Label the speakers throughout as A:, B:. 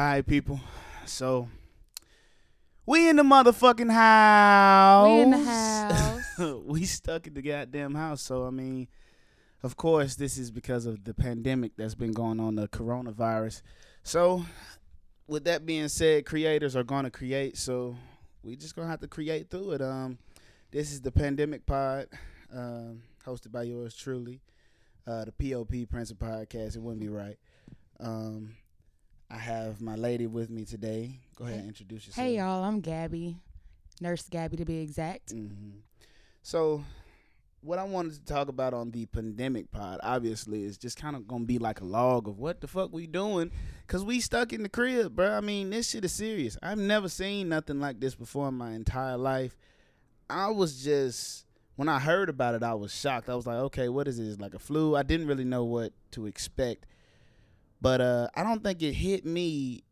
A: right, people. So we in the motherfucking house.
B: We in the house.
A: We stuck in the goddamn house. So of course, this is because of the pandemic that's been going on, the coronavirus. So with that being said, creators are gonna create. So we just gonna have to create through it. This is the Pandemic Pod, hosted by yours truly, the POP Prince of Podcast. It wouldn't be right. I have my lady with me today. Go ahead and introduce yourself.
B: Hey, y'all. I'm Gabby. Nurse Gabby, to be exact.
A: Mm-hmm. So what I wanted to talk about on the Pandemic Pod, obviously, is just kind of going to be like a log of what the fuck we doing, because we stuck in the crib, bro. I mean, this shit is serious. I've never seen nothing like this before in my entire life. I was just, when I heard about it, I was shocked. I was like, okay, what is this, like a flu? I didn't really know what to expect. But I don't think it hit me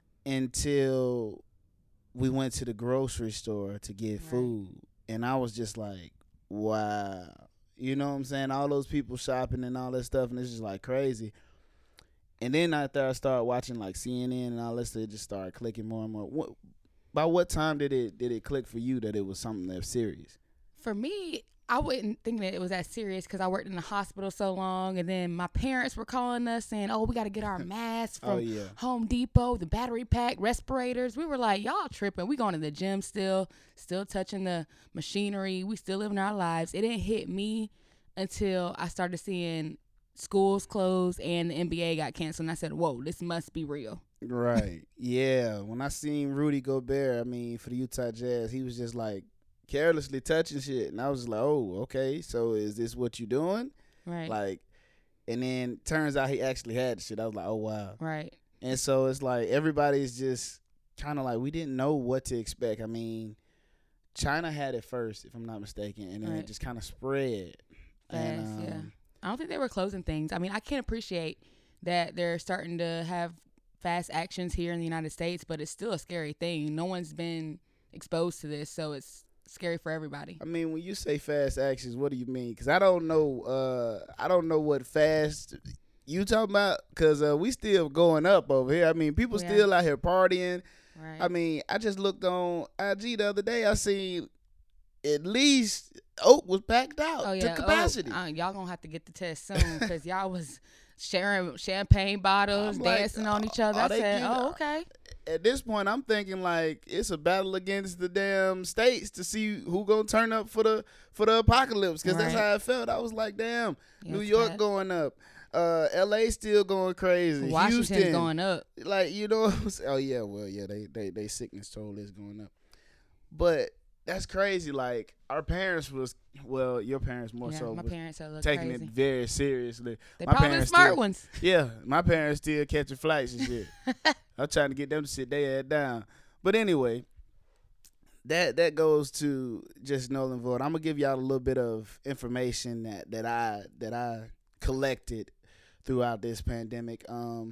A: until we went to the grocery store to get food. And I was just like, wow. You know what I'm saying? All those people shopping and all that stuff, and it's just like crazy. And then after I started watching like CNN and all that stuff, it just started clicking more and more. By what time did it click for you that it was something that was serious?
B: For me, I wouldn't think that it was that serious because I worked in the hospital so long, and then my parents were calling us saying, "Oh, we got to get our masks from Home Depot, the battery pack, respirators." We were like, "Y'all tripping? We going to the gym still touching the machinery. We still living our lives." It didn't hit me until I started seeing schools closed and the NBA got canceled, and I said, "Whoa, this must be real."
A: Right? Yeah. When I seen Rudy Gobert, for the Utah Jazz, he was just like carelessly touching shit, and I was like, oh, okay, so is this what you doing?
B: Right.
A: Like, and then turns out he actually had the shit. I was like, oh, wow.
B: Right.
A: And so it's like everybody's just kind of like, we didn't know what to expect. I mean, China had it first, if I'm not mistaken, and then it just kind of spread.
B: Fast, yeah. I don't think they were closing things. I mean, I can appreciate that they're starting to have fast actions here in the United States, but it's still a scary thing. No one's been exposed to this, so it's scary for everybody.
A: I mean, when you say fast actions, what do you mean? Because I don't know what fast you talking about, because we still going up over here. I mean, people still out here partying.
B: Right.
A: I mean, I just looked on IG the other day. I seen at least Oak was packed out to capacity.
B: Y'all gonna have to get the test soon, because y'all was sharing champagne bottles, dancing on each other. I said, okay.
A: At this point, I'm thinking like it's a battle against the damn states to see who gonna turn up for the apocalypse, because that's how I felt. I was like, damn, New York going up, LA still going crazy,
B: Washington's
A: Houston
B: going up.
A: Like, you know what I'm saying? Oh yeah, well yeah, they sickness toll is going up, but that's crazy. Like, our parents was, well, your parents more so.
B: My parents are
A: taking
B: crazy.
A: it very seriously.
B: They probably the smart ones.
A: Yeah, my parents still catching flights and shit. I'm trying to get them to sit their ass down. But anyway, that goes to just null and void. I'm gonna give y'all a little bit of information that I collected throughout this pandemic.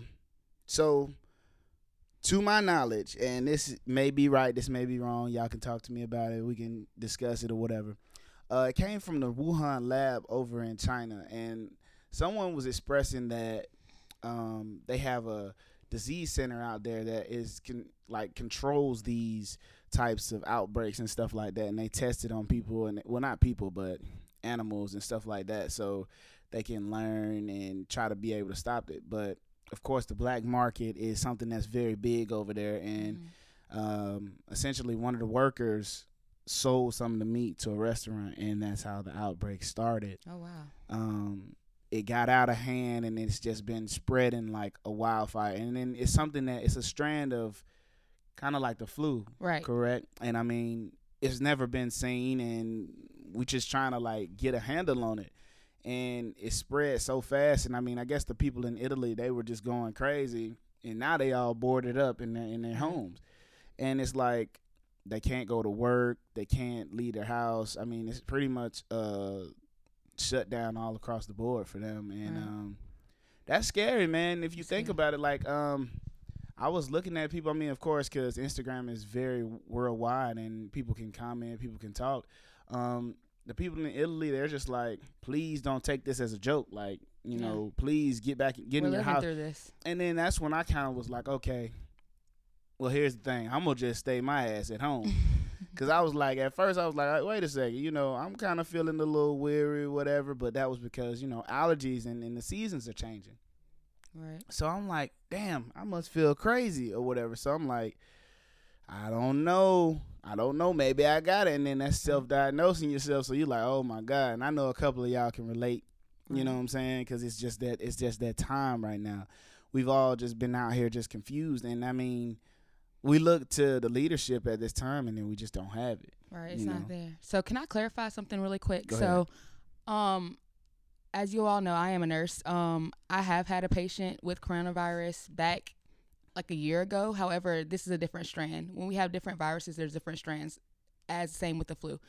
A: So, to my knowledge, and this may be right, this may be wrong, y'all can talk to me about it, we can discuss it or whatever. It came from the Wuhan lab over in China, and someone was expressing that they have a disease center out there that controls these types of outbreaks and stuff like that, and they test it on people, and well, not people, but animals and stuff like that, so they can learn and try to be able to stop it. But of course, the black market is something that's very big over there, and essentially one of the workers sold some of the meat to a restaurant, and that's how the outbreak started.
B: Oh, wow.
A: It got out of hand, and it's just been spreading like a wildfire. And then it's something that it's a strand of kind of like the flu,
B: right?
A: Correct? And I mean, it's never been seen, and we just trying to like get a handle on it. And it spread so fast, and I mean, I guess the people in Italy, they were just going crazy, and now they all boarded up in their homes, and it's like they can't go to work, they can't leave their house. I mean, it's pretty much shut down all across the board for them, and that's scary, man. If you think about it, like I was looking at people. I mean, of course, because Instagram is very worldwide, and people can comment, people can talk. The people in Italy, they're just like, please don't take this as a joke. Like, you know, please get in your house.
B: Through this.
A: And then that's when I kind of was like, okay, Well, here's the thing. I'm gonna just stay my ass at home. Cause I was like, at first I was like, wait a second, I'm kind of feeling a little weary, whatever. But that was because allergies and the seasons are changing.
B: Right.
A: So I'm like, damn, I must feel crazy or whatever. So I'm like, I don't know. Maybe I got it. And then that's self-diagnosing yourself. So you're like, oh my God. And I know a couple of y'all can relate. You know what I'm saying? Because it's just that time right now. We've all just been out here just confused. And I mean, we look to the leadership at this time, and then we just don't have it.
B: Right, it's not there. So can I clarify something really quick?
A: Go
B: ahead. As you all know, I am a nurse. I have had a patient with coronavirus back like a year ago. However, this is a different strand. When we have different viruses, there's different strands, as same with the flu.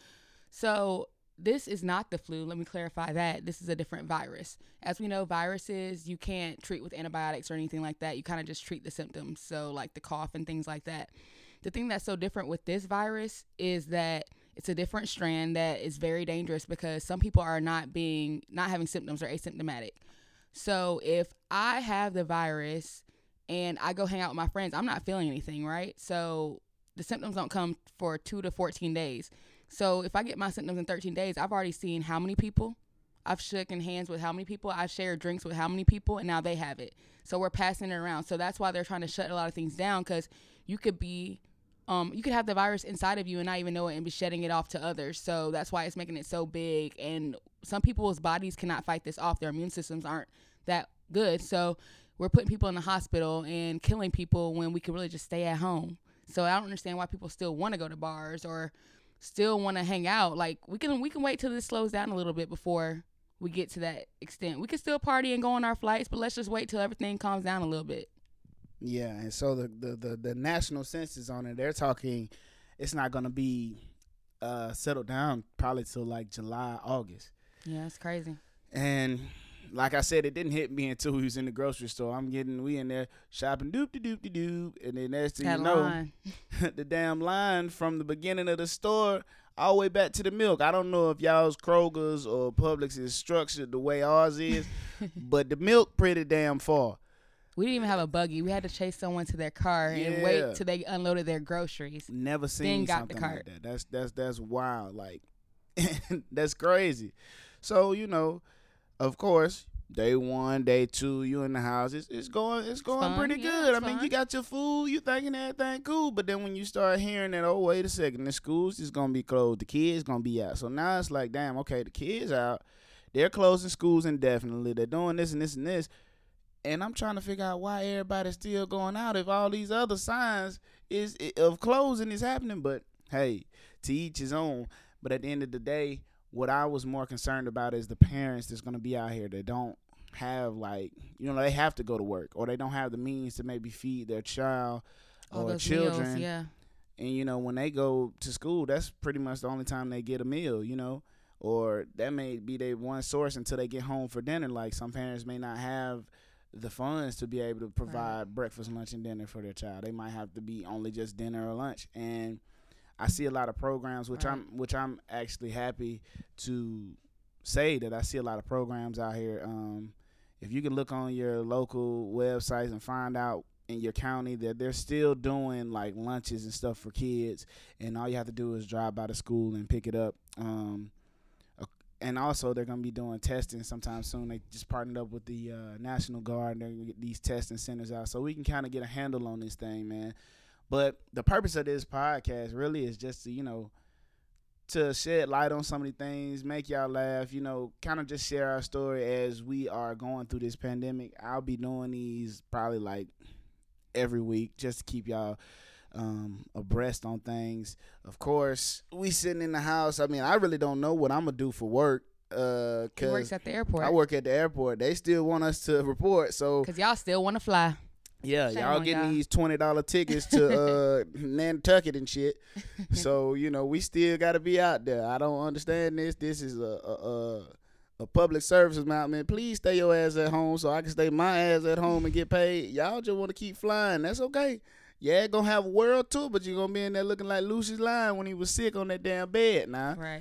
B: So this is not the flu. Let me clarify that. This is a different virus. As we know, viruses, you can't treat with antibiotics or anything like that. You kind of just treat the symptoms. So like the cough and things like that. The thing that's so different with this virus is that it's a different strand that is very dangerous because some people are not having symptoms or asymptomatic. So if I have the virus and I go hang out with my friends, I'm not feeling anything, right? So the symptoms don't come for 2 to 14 days. So if I get my symptoms in 13 days, I've already seen how many people, I've shaken hands with how many people, I've shared drinks with how many people, and now they have it. So we're passing it around. So that's why they're trying to shut a lot of things down, because you could have the virus inside of you and not even know it and be shedding it off to others. So that's why it's making it so big. And some people's bodies cannot fight this off. Their immune systems aren't that good. So we're putting people in the hospital and killing people when we could really just stay at home. So I don't understand why people still want to go to bars or still want to hang out. Like we can wait till this slows down a little bit before we get to that extent. We can still party and go on our flights, but let's just wait till everything calms down a little bit.
A: Yeah, and so the national census on it, they're talking it's not going to be settled down probably till like July, August.
B: Yeah, it's crazy.
A: And like I said, it didn't hit me until we was in the grocery store. We in there shopping doop-de-doop-de-doop, and then next thing you know, the damn line from the beginning of the store all the way back to the milk. I don't know if y'all's Kroger's or Publix is structured the way ours is, but the milk pretty damn far.
B: We didn't even have a buggy. We had to chase someone to their car and wait till they unloaded their groceries.
A: Never seen something like that. That's wild. Like, that's crazy. So, of course, day 1, day 2, you in the house. It's going pretty good. I mean, you got your food, you thinking everything cool. But then when you start hearing that, oh, wait a second, the schools is going to be closed. The kids going to be out. So now it's like, damn, okay, the kids out. They're closing schools indefinitely. They're doing this and this and this. And I'm trying to figure out why everybody's still going out if all these other signs of closing is happening. But, hey, to each his own. But at the end of the day, what I was more concerned about is the parents that's going to be out here that don't have, like, they have to go to work or they don't have the means to maybe feed their child or children.
B: Meals, yeah.
A: And, when they go to school, that's pretty much the only time they get a meal, or that may be their one source until they get home for dinner. Like, some parents may not have the funds to be able to provide breakfast, lunch, and dinner for their child. They might have to be only just dinner or lunch. And I see a lot of programs, which I'm actually happy to say that I see a lot of programs out here. If you can look on your local websites and find out in your county that they're still doing like lunches and stuff for kids, and all you have to do is drive by the school and pick it up. And also they're going to be doing testing sometime soon. They just partnered up with the National Guard, and they're going to get these testing centers out so we can kind of get a handle on this thing, man. But the purpose of this podcast really is just to, to shed light on some of these things, make y'all laugh, kind of just share our story as we are going through this pandemic. I'll be doing these probably like every week just to keep y'all abreast on things. Of course, we sitting in the house. I mean, I really don't know what I'm going to do for work.
B: He works at the airport.
A: I work at the airport. They still want us to report. So
B: because y'all still want to fly.
A: Yeah, y'all getting these $20 tickets to Nantucket and shit. So, we still got to be out there. I don't understand this. This is a public service announcement. Please stay your ass at home so I can stay my ass at home and get paid. Y'all just want to keep flying. That's okay. Yeah, gonna have a world tour, but you're going to be in there looking like Lucius Lyon when he was sick on that damn bed now.
B: Right.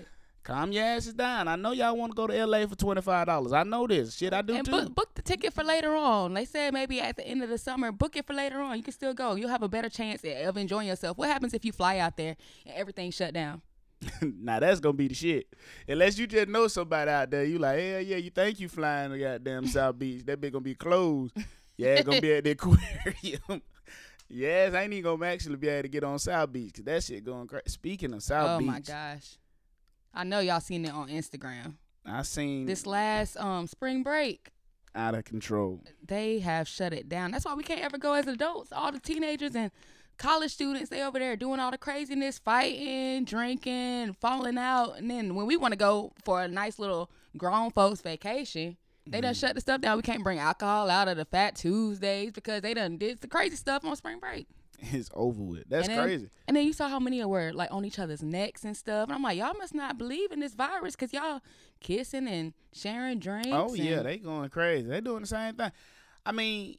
A: Calm your asses down. I know y'all want to go to LA for $25. I know this. Shit, I do
B: and
A: too.
B: Book the ticket for later on. They said maybe at the end of the summer, book it for later on. You can still go. You'll have a better chance of enjoying yourself. What happens if you fly out there and everything's shut down?
A: Now that's gonna be the shit. Unless you just know somebody out there, you like, hell yeah, you think you flying to goddamn South Beach. That bitch gonna be closed. Yeah, it's gonna be at the aquarium. Yes, I ain't even gonna actually be able to get on South Beach because that shit going crazy. Speaking of South Beach.
B: Oh my gosh. I know y'all seen it on Instagram.
A: I seen
B: this last spring break.
A: Out of control.
B: They have shut it down. That's why we can't ever go as adults. All the teenagers and college students, they over there doing all the craziness, fighting, drinking, falling out. And then when we want to go for a nice little grown folks vacation, they done shut the stuff down. We can't bring alcohol out of the Fat Tuesdays because they done did the crazy stuff on spring break.
A: It's over with. That's crazy.
B: And then you saw how many were like on each other's necks and stuff. And I'm like, y'all must not believe in this virus because y'all kissing and sharing drinks.
A: Oh, yeah. They going crazy. They doing the same thing. I mean,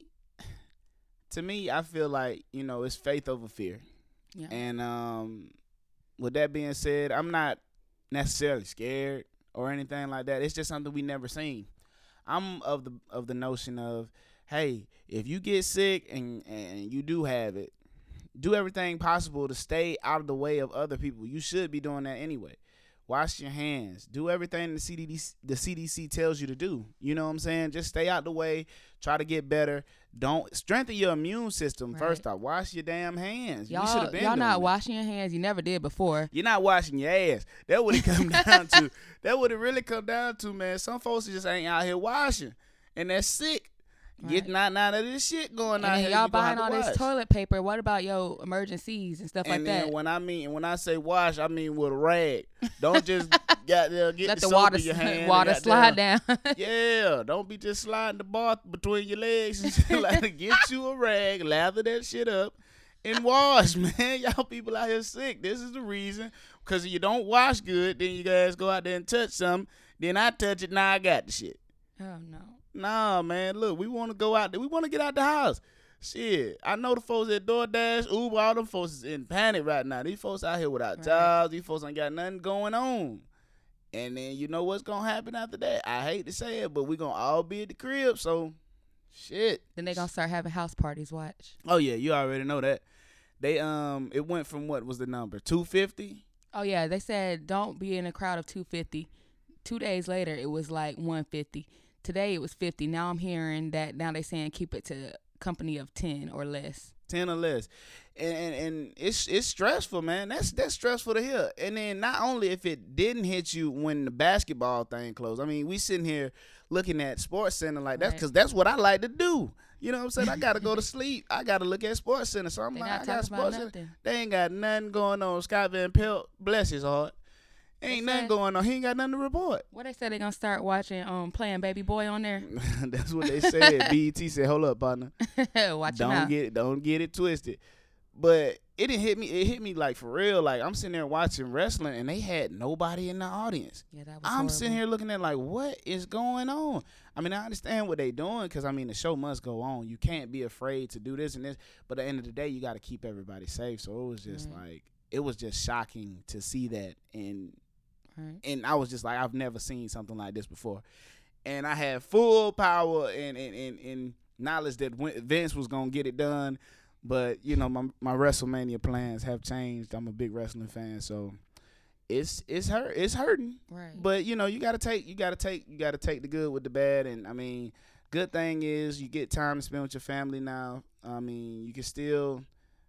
A: to me, I feel like, it's faith over fear.
B: Yeah.
A: And with that being said, I'm not necessarily scared or anything like that. It's just something we never seen. I'm of the notion of, hey, if you get sick and you do have it, do everything possible to stay out of the way of other people. You should be doing that anyway. Wash your hands. Do everything the CDC tells you to do. You know what I'm saying? Just stay out the way. Try to get better. Don't strengthen your immune system. Right. First off, wash your damn hands.
B: Y'all not washing your hands. You never did before.
A: You're not washing your ass. That would it come down to. That would it really come down to, man. Some folks just ain't out here washing, and they're sick. Right. Getting out of this shit going on here.
B: Y'all buying all this toilet paper. What about your emergencies and stuff like that?
A: And when I say wash, I mean with a rag. Don't just get
B: let the
A: water in your hand.
B: Water slide down.
A: Yeah, don't be just sliding the bar between your legs and shit. Like, get you a rag, lather that shit up, and wash, man. Y'all people out here sick. This is the reason. Because if you don't wash good, then you guys go out there and touch something. Then I touch it. Now I got the shit.
B: Oh no.
A: Nah, man, look, we want to go out there. We want to get out the house. Shit, I know the folks at DoorDash, Uber, all them folks is in panic right now. These folks out here without jobs. These folks ain't got nothing going on. And then you know what's going to happen after that? I hate to say it, but we going to all be at the crib, so shit.
B: Then they going to start having house parties, watch.
A: Oh, yeah, you already know that. They it went from what was the number, 250?
B: Oh, yeah, they said don't be in a crowd of 250. 2 days later, it was like 150. Today it was 50. Now I'm hearing that now they saying keep it to company of 10 or less.
A: 10 or less. And it's stressful, man. That's stressful to hear. And then not only if it didn't hit you when the basketball thing closed. I mean, we sitting here looking at Sports Center like that because that's what I like to do. You know what I'm saying? I got to go to sleep. I got to look at Sports Center. So I'm like, I got Sports Center. They ain't got nothing going on. Scott Van Pelt, bless his heart. Ain't nothing going on. He ain't got nothing to report.
B: What they said they gonna start watching Playing Baby Boy on there.
A: That's what they said. BET said, hold up, partner.
B: Don't
A: get it twisted. But it didn't hit me. It hit me like for real. Like I'm sitting there watching wrestling and they had nobody in the audience.
B: Yeah, that was
A: I'm
B: horrible.
A: sitting here looking at like, what is going on? I mean, I understand what they doing because I mean the show must go on. You can't be afraid to do this and this. But at the end of the day, you got to keep everybody safe. So it was just like it was just shocking to see that and I was just like, I've never seen something like this before. And I had full power and knowledge that Vince was going to get it done. But, you know, my WrestleMania plans have changed. I'm a big wrestling fan, so it's hurting.
B: Right.
A: But, you know, you got to take the good with the bad. And, I mean, good thing is you get time to spend with your family now. I mean, you can still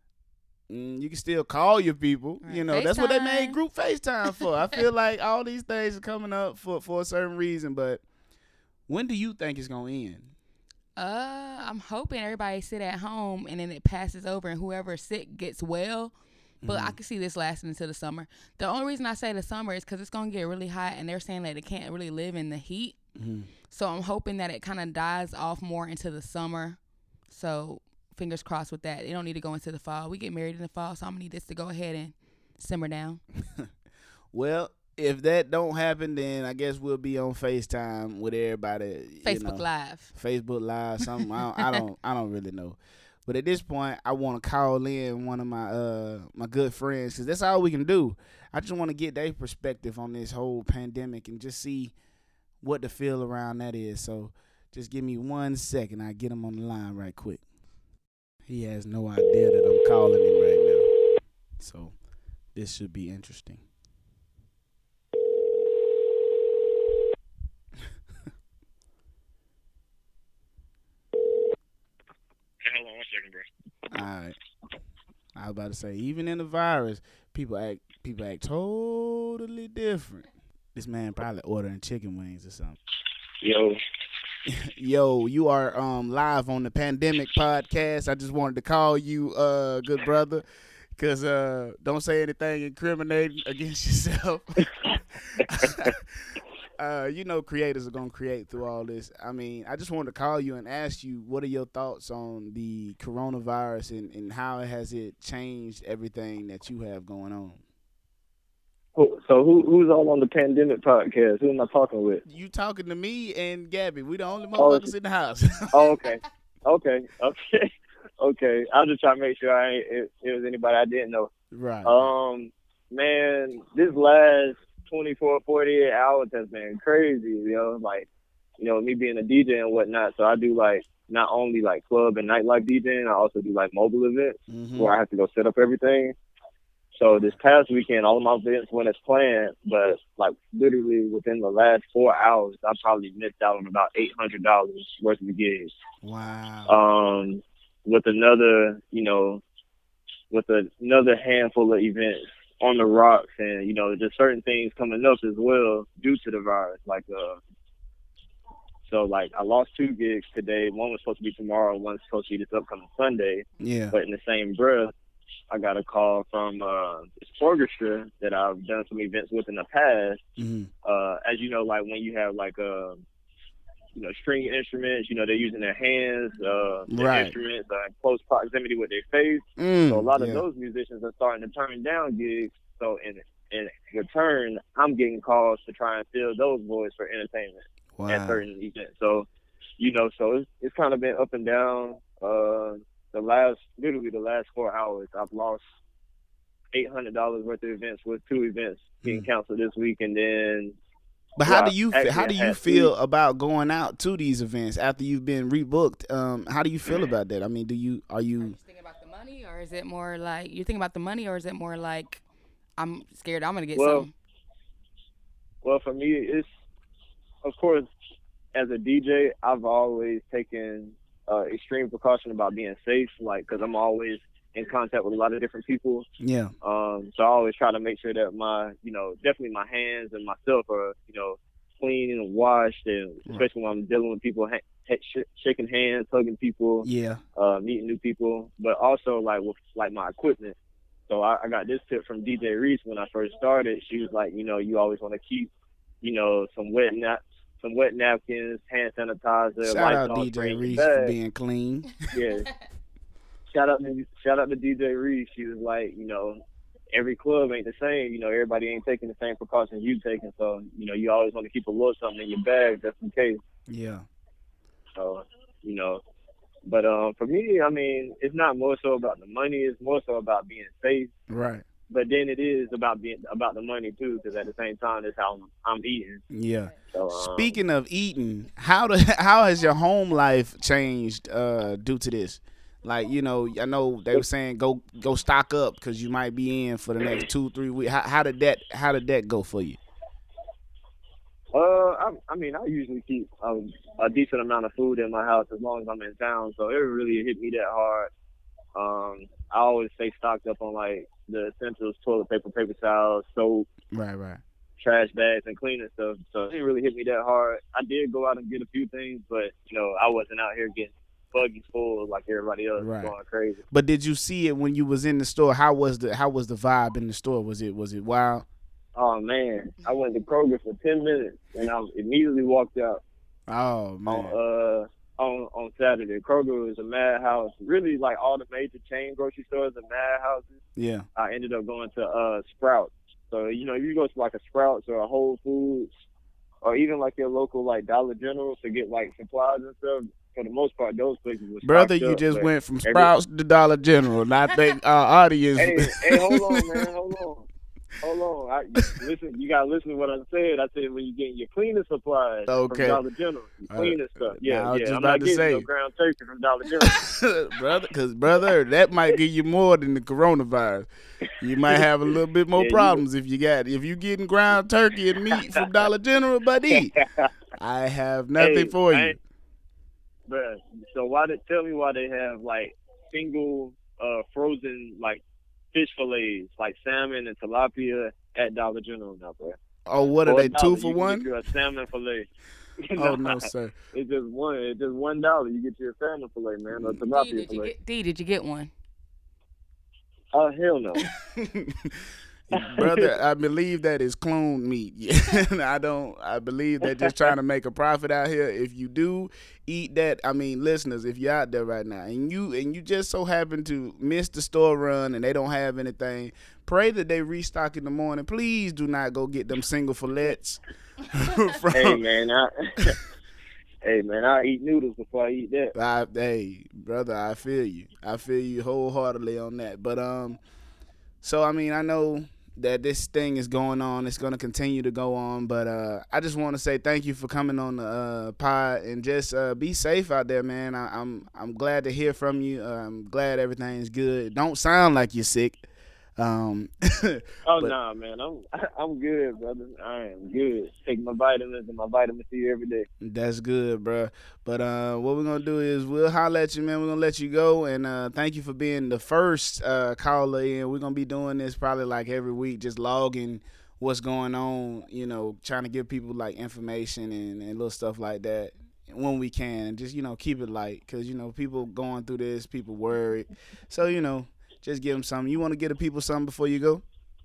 A: call your people. Right. You know, FaceTime. That's what they made group FaceTime for. I feel like all these things are coming up for a certain reason. But when do you think it's going to end?
B: I'm hoping everybody sit at home and then it passes over and whoever's sick gets well. But I can see this lasting until the summer. The only reason I say the summer is because it's going to get really hot and they're saying that it can't really live in the heat. Mm-hmm. So I'm hoping that it kind of dies off more into the summer. So fingers crossed with that. They don't need to go into the fall. We get married in the fall, so I'm going to need this to go ahead and simmer down.
A: Well, if that don't happen, then I guess we'll be on FaceTime with everybody.
B: Facebook Live.
A: Facebook Live, something. I don't really know. But at this point, I want to call in one of my good friends because that's all we can do. I just want to get their perspective on this whole pandemic and just see what the feel around that is. So just give me 1 second. I'll get him on the line right quick. He has no idea that I'm calling him right now. So this should be interesting.
C: Hold on 1 second, bro.
A: All right. I was about to say, even in the virus, people act totally different. This man probably ordering chicken wings or something. Yo, you are live on the Pandemic Podcast. I just wanted to call you, good brother, because don't say anything incriminating against yourself. Creators are going to create through all this. I mean, I just wanted to call you and ask you, what are your thoughts on the coronavirus and how has it changed everything that you have going on?
C: So who's all on the Pandemic Podcast? Who am I talking with?
A: You talking to me and Gabby. We the only motherfuckers in the house.
C: Okay. I was just trying to make sure it was anybody I didn't know.
A: Right.
C: Man, this last 24, 48 hours has been crazy, like, me being a DJ and whatnot. So I do like not only like club and nightlife DJing, I also do like mobile events where I have to go set up everything. So this past weekend, all of my events went as planned, but like literally within the last 4 hours, I probably missed out on about $800 worth of gigs.
A: Wow.
C: With another handful of events on the rocks, and just certain things coming up as well due to the virus. So I lost 2 gigs today. One was supposed to be tomorrow. One's supposed to be this upcoming Sunday.
A: Yeah.
C: But in the same breath, I got a call from this orchestra that I've done some events with in the past.
A: Mm-hmm.
C: As you know, like when you have string instruments, they're using their hands, their instruments in close proximity with their face. So a lot of those musicians are starting to turn down gigs. So in return, I'm getting calls to try and fill those voids for entertainment at certain events. So, so it's kind of been up and down. The last 4 hours, I've lost $800 worth of events with 2 events being canceled this week, and then.
A: But how do you feel about going out to these events after you've been rebooked? How do you feel about that? I mean, are you
B: thinking about the money, or is it more like you're thinking about the money, or is it more like I'm scared I'm gonna get some?
C: Well, for me, it's of course as a DJ, I've always taken extreme precaution about being safe, because I'm always in contact with a lot of different people.
A: Yeah.
C: So I always try to make sure that my, definitely my hands and myself are, clean and washed, and especially when I'm dealing with people, shaking hands, hugging people, meeting new people, but also with my equipment. So I got this tip from DJ Reese when I first started. She was like, you always want to keep, some wet napkins, hand sanitizer.
A: Shout out DJ Reese for being clean.
C: Yeah. Shout out to DJ Reese. She was like, every club ain't the same. Everybody ain't taking the same precautions you taking. So, you always want to keep a little something in your bag just in case.
A: Yeah.
C: So, but for me, I mean, it's not more so about the money. It's more so about being safe.
A: Right.
C: But then it is about the money too, because at the same time, that's how I'm eating.
A: Yeah.
C: So,
A: speaking of eating, how has your home life changed due to this? I know they were saying go stock up because you might be in for the next 2-3 weeks. How did that go for you?
C: I mean, I usually keep a decent amount of food in my house as long as I'm in town, so it really hit me that hard. I always stay stocked up on the essentials: toilet paper, paper towels, soap,
A: right,
C: trash bags, and cleaning stuff. So it didn't really hit me that hard. I did go out and get a few things, but I wasn't out here getting buggies full like everybody else, going crazy.
A: But did you see it when you was in the store? How was the vibe in the store? Was it wild?
C: Oh man, I went to Kroger for 10 minutes and I immediately walked out.
A: Oh man.
C: On Saturday, Kroger was a madhouse. Really, all the major chain grocery stores are madhouses.
A: Yeah.
C: I ended up going to Sprouts. So if you go to a Sprouts or a Whole Foods, or even your local Dollar General to get supplies and stuff, for the most part, those places were
A: brother. You
C: up,
A: just went from Sprouts to Dollar General, and I think our audience.
C: Hey, hold on, man, hold on. Listen, you gotta listen to what I said. I said when you getting your cleaning supplies from Dollar General, cleaning stuff. Yeah. I'm not getting no ground turkey from Dollar General,
A: brother. Because that might give you more than the coronavirus. You might have a little bit more problems if you getting ground turkey and meat from Dollar General, buddy. I have nothing for you.
C: Bruh, so tell me why they have like single frozen like fish fillets like salmon and tilapia at Dollar General now, bro.
A: Oh, what are they, 2 for $1?
C: You get a salmon fillet.
A: No, sir.
C: It's just $1. You get your salmon fillet, man, or tilapia fillet.
B: Did you get one?
C: Oh, hell no.
A: Brother, I believe that is cloned meat. I believe they're just trying to make a profit out here. If you do eat that, I mean, listeners, if you're out there right now and you just so happen to miss the store run and they don't have anything, pray that they restock in the morning. Please do not go get them single fillets.
C: Hey man, I eat noodles before I eat that.
A: Hey, brother, I feel you. I feel you wholeheartedly on that. But so I mean, I know that this thing is going on. It's going to continue to go on. But I just want to say thank you for coming on the pod, and just be safe out there, man. I'm glad to hear from you. I'm glad everything's good. Don't sound like you're sick.
C: Nah, man, I'm good, brother. I am good. Taking my vitamins and my vitamin C every day.
A: That's good, bro. But what we're gonna do is we'll holler at you, man. We're gonna let you go, and thank you for being the first caller in. We're gonna be doing this probably like every week, just logging what's going on. You know, trying to give people like information and little stuff like that when we can, and just keep it light, because people going through this, people worried. So just give them something. You want to give the people something before you go?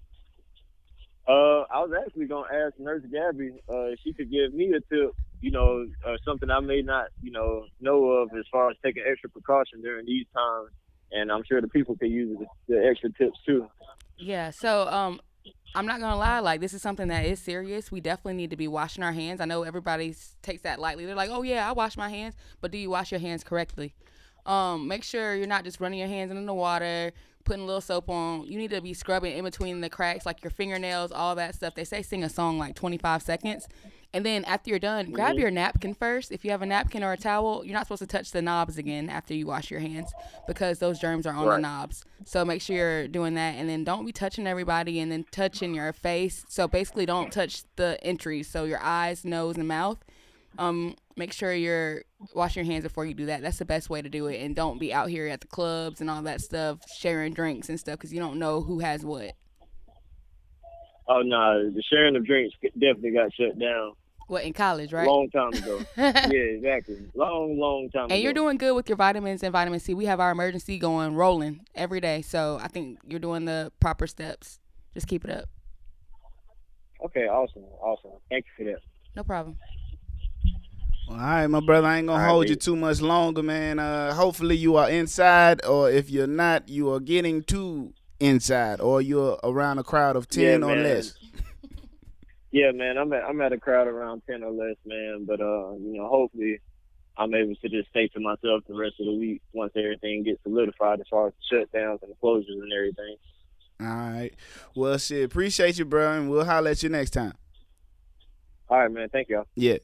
C: I was actually going to ask Nurse Gabby if she could give me a tip, something I may not, know of as far as taking extra precaution during these times. And I'm sure the people can use the extra tips too.
B: Yeah, so I'm not going to lie, like, this is something that is serious. We definitely need to be washing our hands. I know everybody takes that lightly. They're like, oh, yeah, I wash my hands. But do you wash your hands correctly? Make sure you're not just running your hands in the water, putting a little soap on. You need to be scrubbing in between the cracks, like your fingernails, all that stuff. They say sing a song like 25 seconds. And then after you're done, grab your napkin first. If you have a napkin or a towel, you're not supposed to touch the knobs again after you wash your hands, because those germs are on the knobs. So make sure you're doing that. And then don't be touching everybody and then touching your face. So basically don't touch the entries, so your eyes, nose, and mouth. Make sure you're washing your hands before you do that. That's the best way to do it. And don't be out here at the clubs and all that stuff, sharing drinks and stuff, because you don't know who has what.
C: Oh, no. The sharing of drinks definitely got shut down.
B: What, in college, right?
C: Long time ago. Yeah, exactly. Long time ago.
B: And you're doing good with your vitamins and vitamin C. We have our emergency rolling every day. So I think you're doing the proper steps. Just keep it up.
C: Okay, awesome. Thank you for that.
B: No problem.
A: Well, all right, my brother, I ain't gonna hold you too much longer, man. Hopefully you are inside, or if you're not, you are getting to inside, or you're around a crowd of 10 or less.
C: Yeah, man, I'm at a crowd around 10 or less, man. But hopefully I'm able to just stay to myself the rest of the week once everything gets solidified as far as the shutdowns and the closures and everything.
A: All right. Well, shit, appreciate you, bro, and we'll holler at you next time.
C: All right, man. Thank y'all.
A: Yeah.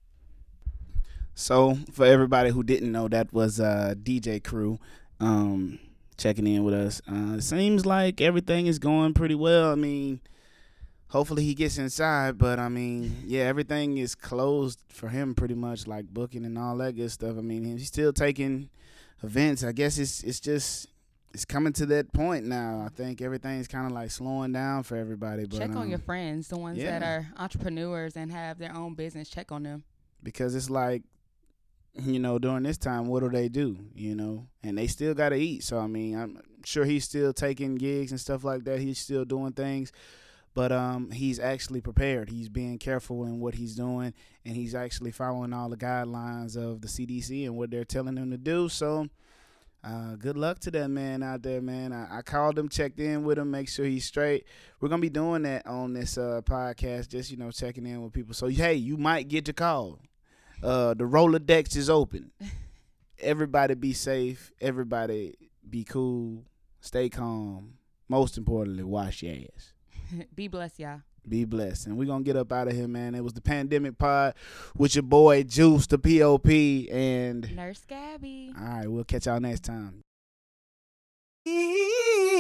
A: So, for everybody who didn't know, that was DJ Crew checking in with us. It seems like everything is going pretty well. I mean, hopefully he gets inside, but I mean, yeah, everything is closed for him pretty much, like booking and all that good stuff. I mean, he's still taking events. I guess it's coming to that point now. I think everything's kind of like slowing down for everybody. But
B: check on your friends, the ones that are entrepreneurs and have their own business. Check on them. Because
A: it's like, during this time, what do they do, And they still got to eat. So, I mean, I'm sure he's still taking gigs and stuff like that. He's still doing things. But he's actually prepared. He's being careful in what he's doing, and he's actually following all the guidelines of the CDC and what they're telling him to do. So good luck to that man out there, man. I called him, checked in with him, make sure he's straight. We're going to be doing that on this podcast, just, checking in with people. So, hey, you might get your call. The Rolodex is open. everybody be safe. Everybody be cool. Stay calm. Most importantly, wash your ass.
B: Be blessed, y'all.
A: Be blessed. And we're going to get up out of here, man. It was the Pandemic Pod with your boy Juice, the POP, and
B: Nurse Gabby.
A: All right, we'll catch y'all next time.